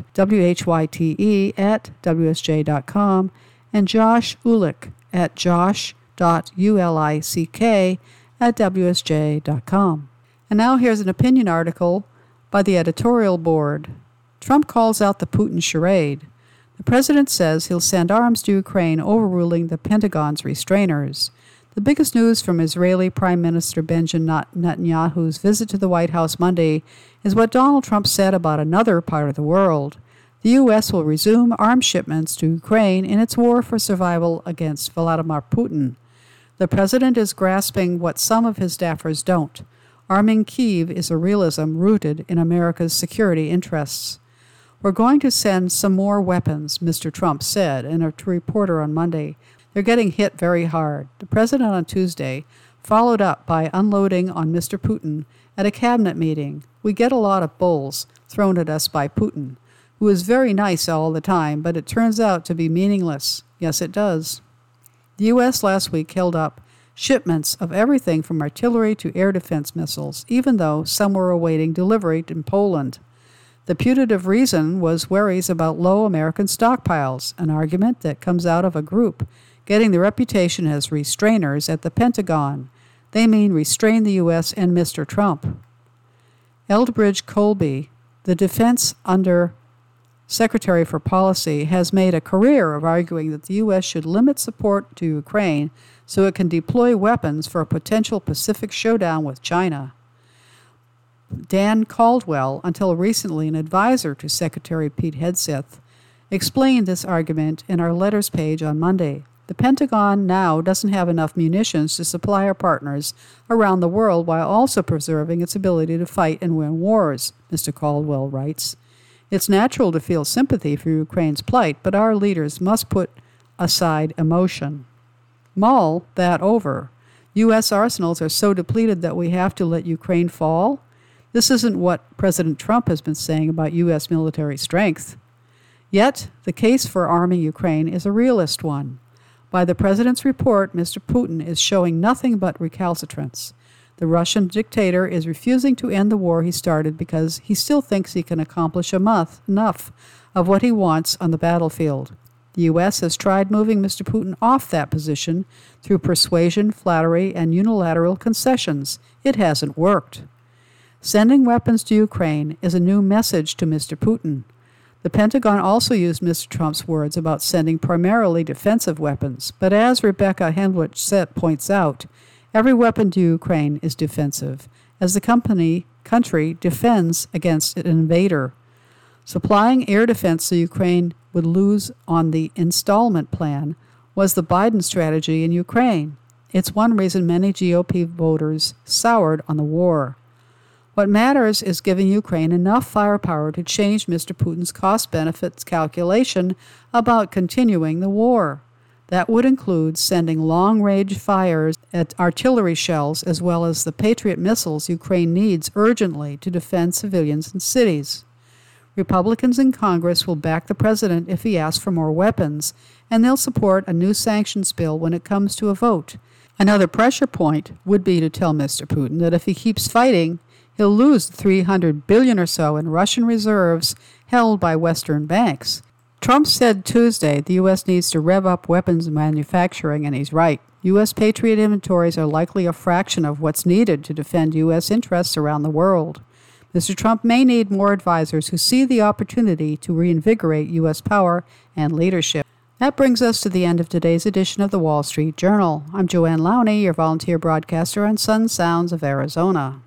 whyte at w s j dot com, and Josh Ulick at josh dot ulick at w s j dot com. And now here's an opinion article by the editorial board. Trump calls out the Putin charade. The president says he'll send arms to Ukraine, overruling the Pentagon's restrainers. The biggest news from Israeli Prime Minister Benjamin Netanyahu's visit to the White House Monday is what Donald Trump said about another part of the world. The U S will resume arms shipments to Ukraine in its war for survival against Vladimir Putin. The president is grasping what some of his staffers don't. Arming Kyiv is a realism rooted in America's security interests. We're going to send some more weapons, Mister Trump said in a reporter on Monday. They're getting hit very hard. The president on Tuesday followed up by unloading on Mister Putin at a cabinet meeting. We get a lot of bulls thrown at us by Putin, who is very nice all the time, but it turns out to be meaningless. Yes, it does. The U S last week held up shipments of everything from artillery to air defense missiles, even though some were awaiting delivery in Poland. The putative reason was worries about low American stockpiles, an argument that comes out of a group getting the reputation as restrainers at the Pentagon. They mean restrain the U S and Mister Trump. Eldridge Colby, the defense under Secretary for Policy, has made a career of arguing that the U S should limit support to Ukraine so it can deploy weapons for a potential Pacific showdown with China. Dan Caldwell, until recently an advisor to Secretary Pete Hegseth, explained this argument in our letters page on Monday. The Pentagon now doesn't have enough munitions to supply our partners around the world while also preserving its ability to fight and win wars, Mister Caldwell writes. It's natural to feel sympathy for Ukraine's plight, but our leaders must put aside emotion. Mull that over. U S arsenals are so depleted that we have to let Ukraine fall? This isn't what President Trump has been saying about U S military strength. Yet, the case for arming Ukraine is a realist one. By the president's report, Mister Putin is showing nothing but recalcitrance. The Russian dictator is refusing to end the war he started because he still thinks he can accomplish enough of what he wants on the battlefield. The U S has tried moving Mister Putin off that position through persuasion, flattery, and unilateral concessions. It hasn't worked. Sending weapons to Ukraine is a new message to Mister Putin. The Pentagon also used Mister Trump's words about sending primarily defensive weapons, but as Rebecca Henwich points out, every weapon to Ukraine is defensive, as the company, country defends against an invader. Supplying air defense to Ukraine would lose on the installment plan was the Biden strategy in Ukraine. It's one reason many G O P voters soured on the war. What matters is giving Ukraine enough firepower to change Mister Putin's cost-benefits calculation about continuing the war. That would include sending long-range fires at artillery shells as well as the Patriot missiles Ukraine needs urgently to defend civilians and cities. Republicans in Congress will back the president if he asks for more weapons, and they'll support a new sanctions bill when it comes to a vote. Another pressure point would be to tell Mister Putin that if he keeps fighting, he'll lose the three hundred billion dollars or so in Russian reserves held by Western banks. Trump said Tuesday the U S needs to rev up weapons manufacturing, and he's right. U S Patriot inventories are likely a fraction of what's needed to defend U S interests around the world. Mister Trump may need more advisors who see the opportunity to reinvigorate U S power and leadership. That brings us to the end of today's edition of the Wall Street Journal. I'm Joanne Lowney, your volunteer broadcaster on Sun Sounds of Arizona.